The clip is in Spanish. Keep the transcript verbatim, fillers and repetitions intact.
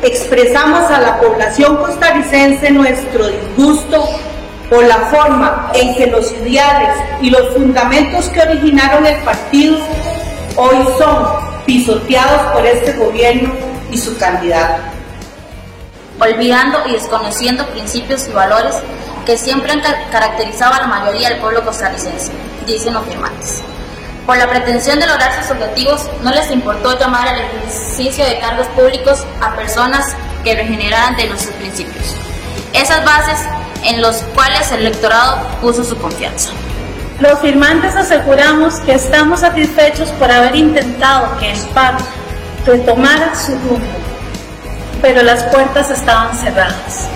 expresamos a la población costarricense nuestro disgusto por la forma en que los ideales y los fundamentos que originaron el partido hoy son pisoteados por este gobierno y su candidato. Olvidando y desconociendo principios y valores que siempre han caracterizado a la mayoría del pueblo costarricense, dicen los firmantes. Por la pretensión de lograr sus objetivos, no les importó llamar al ejercicio de cargos públicos a personas que regeneraran de nuestros principios, esas bases en los cuales el electorado puso su confianza. Los firmantes aseguramos que estamos satisfechos por haber intentado que el P A C retomara su rumbo, pero las puertas estaban cerradas.